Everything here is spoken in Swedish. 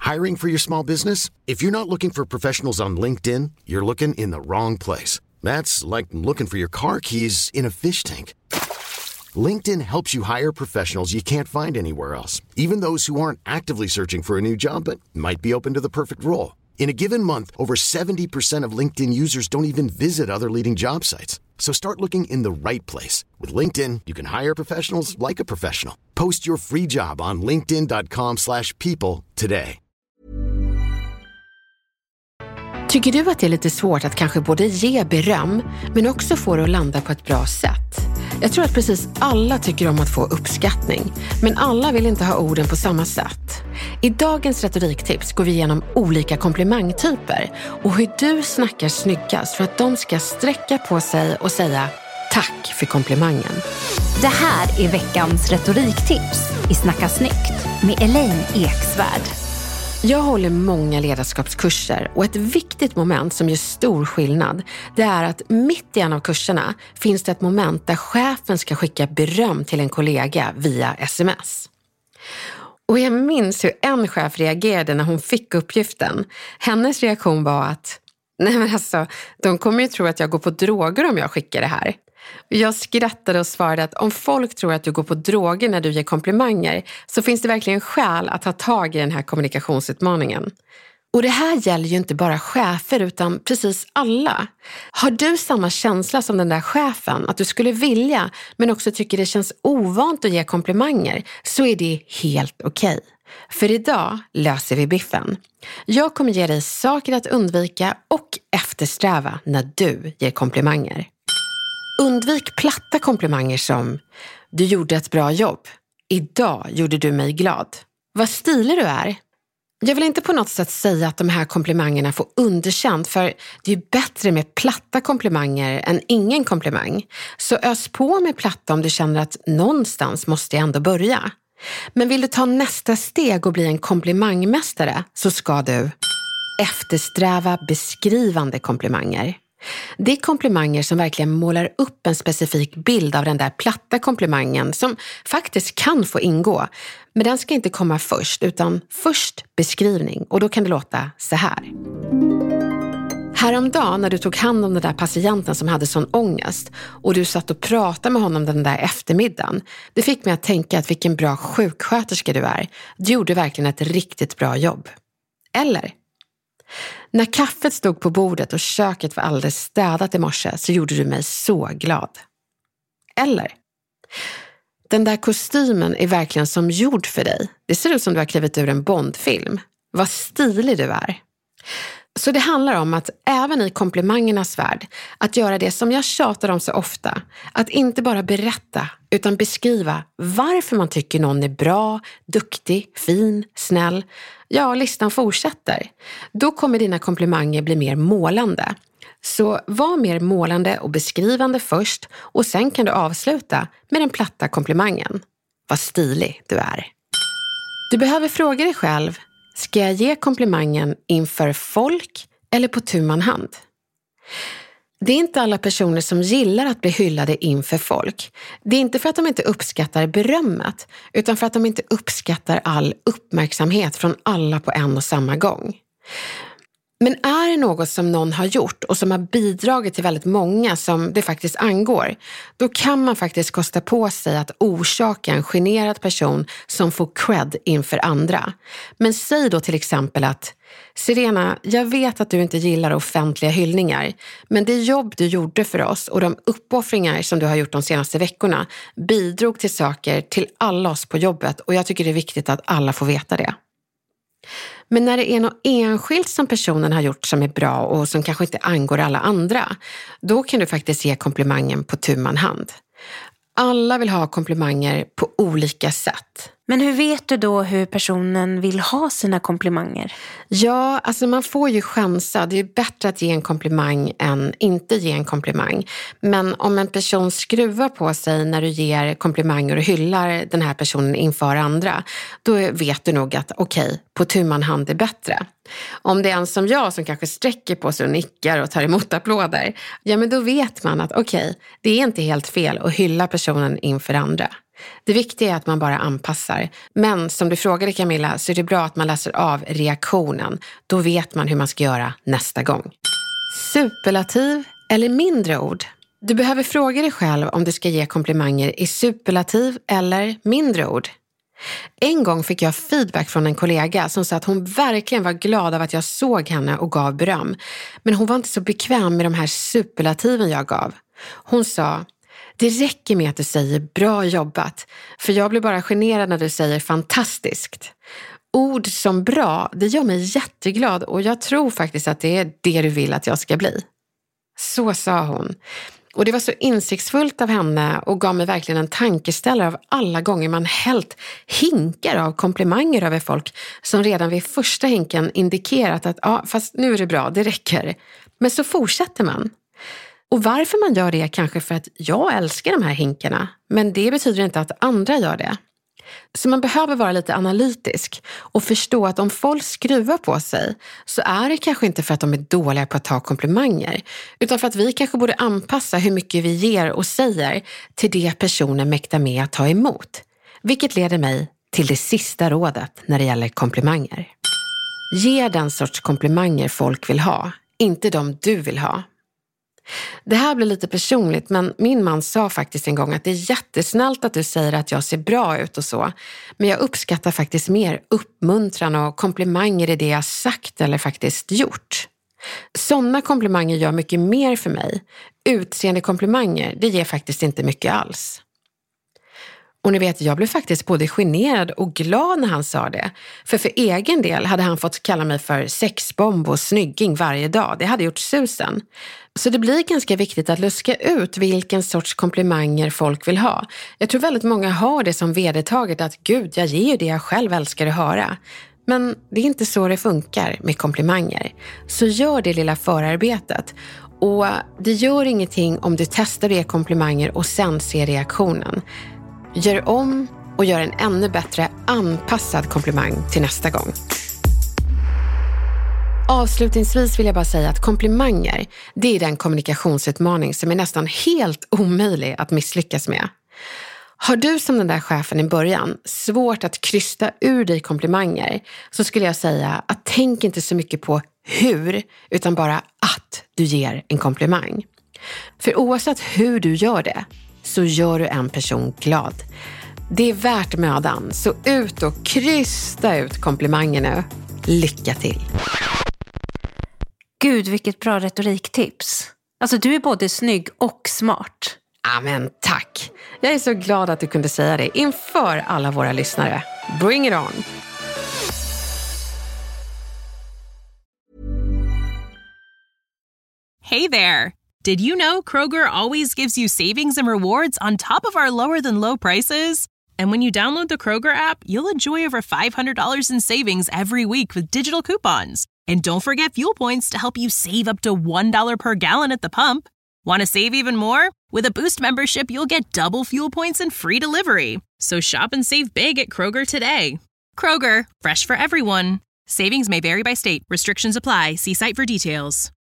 Hiring for your small business? If you're not looking for professionals on LinkedIn, you're looking in the wrong place. That's like looking for your car keys in a fish tank. LinkedIn helps you hire professionals you can't find anywhere else, even those who aren't actively searching for a new job but might be open to the perfect role. In a given month, over 70% of LinkedIn users don't even visit other leading job sites. So start looking in the right place. With LinkedIn, you can hire professionals like a professional. Post your free job on linkedin.com/people today. Tycker du att det är lite svårt att kanske både ge beröm men också få det att landa på ett bra sätt? Jag tror att precis alla tycker om att få uppskattning, men alla vill inte ha orden på samma sätt. I dagens retoriktips går vi igenom olika komplimangtyper och hur du snackar snyggast för att de ska sträcka på sig och säga tack för komplimangen. Det här är veckans retoriktips i Snacka snyggt med Elaine Eksvärd. Jag håller många ledarskapskurser och ett viktigt moment som gör stor skillnad, det är att mitt i en av kurserna finns det ett moment där chefen ska skicka beröm till en kollega via sms. Och jag minns hur en chef reagerade när hon fick uppgiften. Hennes reaktion var att nej men alltså, de kommer ju tro att jag går på droger om jag skickar det här. Jag skrattade och svarade att om folk tror att du går på droger när du ger komplimanger så finns det verkligen skäl att ta tag i den här kommunikationsutmaningen. Och det här gäller ju inte bara chefer utan precis alla. Har du samma känsla som den där chefen att du skulle vilja men också tycker det känns ovant att ge komplimanger så är det helt okej. För idag löser vi biffen. Jag kommer ge dig saker att undvika och eftersträva när du ger komplimanger. Undvik platta komplimanger som du gjorde ett bra jobb. Idag gjorde du mig glad. Vad stilig du är. Jag vill inte på något sätt säga att de här komplimangerna får underkänt för det är bättre med platta komplimanger än ingen komplimang. Så ös på med platta om du känner att någonstans måste jag ändå börja. Men vill du ta nästa steg och bli en komplimangmästare så ska du eftersträva beskrivande komplimanger. Det är komplimanger som verkligen målar upp en specifik bild av den där platta komplimangen som faktiskt kan få ingå. Men den ska inte komma först utan först beskrivning och då kan det låta så här. Häromdagen när du tog hand om den där patienten som hade sån ångest och du satt och pratade med honom den där eftermiddagen. Det fick mig att tänka att vilken bra sjuksköterska du är. Du gjorde verkligen ett riktigt bra jobb. Eller? När kaffet stod på bordet och köket var alldeles städat i morse så gjorde du mig så glad. Eller? Den där kostymen är verkligen som gjord för dig. Det ser ut som du har klivit ur en Bondfilm. Vad stilig du är. Så det handlar om att även i komplimangernas värld att göra det som jag tjatar om så ofta. Att inte bara berätta utan beskriva varför man tycker någon är bra, duktig, fin, snäll. Ja, listan fortsätter. Då kommer dina komplimanger bli mer målande. Så var mer målande och beskrivande först och sen kan du avsluta med den platta komplimangen. Vad stilig du är. Du behöver fråga dig själv, ska jag ge komplimangen inför folk eller på tu man hand? Det är inte alla personer som gillar att bli hyllade inför folk. Det är inte för att de inte uppskattar berömmet utan för att de inte uppskattar all uppmärksamhet från alla på en och samma gång. Men är det något som någon har gjort och som har bidragit till väldigt många som det faktiskt angår, då kan man faktiskt kosta på sig att orsaka en generad person som får cred inför andra. Men säg då till exempel att Sirena, jag vet att du inte gillar offentliga hyllningar, men det jobb du gjorde för oss och de uppoffringar som du har gjort de senaste veckorna bidrog till saker till alla oss på jobbet och jag tycker det är viktigt att alla får veta det. Men när det är något enskilt som personen har gjort som är bra och som kanske inte angår alla andra, då kan du faktiskt ge komplimangen på tu man hand. Alla vill ha komplimanger på olika sätt. Men hur vet du då hur personen vill ha sina komplimanger? Ja, alltså man får ju chansa. Det är bättre att ge en komplimang än inte ge en komplimang. Men om en person skruvar på sig när du ger komplimanger och hyllar den här personen inför andra, då vet du nog att okej, på tu man hand är bättre. Om det är en som jag som kanske sträcker på sig och nickar och tar emot applåder, ja men då vet man att okej, det är inte helt fel att hylla personen inför andra. Det viktiga är att man bara anpassar. Men som du frågade Camilla, så är det bra att man läser av reaktionen. Då vet man hur man ska göra nästa gång. Superlativ eller mindre ord? Du behöver fråga dig själv om du ska ge komplimanger i superlativ eller mindre ord. En gång fick jag feedback från en kollega som sa att hon verkligen var glad av att jag såg henne och gav beröm. Men hon var inte så bekväm med de här superlativen jag gav. Hon sa: det räcker med att du säger bra jobbat, för jag blir bara generad när du säger fantastiskt. Ord som bra, det gör mig jätteglad och jag tror faktiskt att det är det du vill att jag ska bli. Så sa hon. Och det var så insiktsfullt av henne och gav mig verkligen en tankeställare av alla gånger man helt hinkar av komplimanger över folk som redan vid första hinken indikerat att ja, fast nu är det bra, det räcker. Men så fortsätter man. Och varför man gör det kanske för att jag älskar de här hinkarna, men det betyder inte att andra gör det. Så man behöver vara lite analytisk och förstå att om folk skruvar på sig så är det kanske inte för att de är dåliga på att ta komplimanger, utan för att vi kanske borde anpassa hur mycket vi ger och säger till det personen mäktar med att ta emot. Vilket leder mig till det sista rådet när det gäller komplimanger. Ge den sorts komplimanger folk vill ha, inte de du vill ha. Det här blir lite personligt, men min man sa faktiskt en gång att det är jättesnällt att du säger att jag ser bra ut och så. Men jag uppskattar faktiskt mer uppmuntran och komplimanger i det jag sagt eller faktiskt gjort. Sådana komplimanger gör mycket mer för mig. Utseende komplimanger, det ger faktiskt inte mycket alls. Och ni vet, jag blev faktiskt både generad och glad när han sa det. För egen del hade han fått kalla mig för sexbomb och snygging varje dag. Det hade gjort susen. Så det blir ganska viktigt att luska ut vilken sorts komplimanger folk vill ha. Jag tror väldigt många har det som vedertaget att gud, jag ger ju det jag själv älskar att höra. Men det är inte så det funkar med komplimanger. Så gör det lilla förarbetet. Och det gör ingenting om du testar att ge komplimanger och sen ser reaktionen. Gör om och gör en ännu bättre anpassad komplimang till nästa gång. Avslutningsvis vill jag bara säga att komplimanger, det är den kommunikationsutmaning som är nästan helt omöjlig att misslyckas med. Har du som den där chefen i början svårt att krysta ur dig komplimanger, så skulle jag säga att tänk inte så mycket på hur, utan bara att du ger en komplimang. För oavsett hur du gör det, så gör du en person glad. Det är värt mödan, så ut och krysta ut komplimanger nu. Lycka till! Gud, vilket bra retoriktips. Alltså, du är både snygg och smart. Amen, tack. Jag är så glad att du kunde säga det inför alla våra lyssnare. Bring it on! Hey there! Did you know Kroger always gives you savings and rewards on top of our lower-than-low prices? And when you download the Kroger app, you'll enjoy over $500 in savings every week with digital coupons. And don't forget fuel points to help you save up to $1 per gallon at the pump. Want to save even more? With a Boost membership, you'll get double fuel points and free delivery. So shop and save big at Kroger today. Kroger, fresh for everyone. Savings may vary by state. Restrictions apply. See site for details.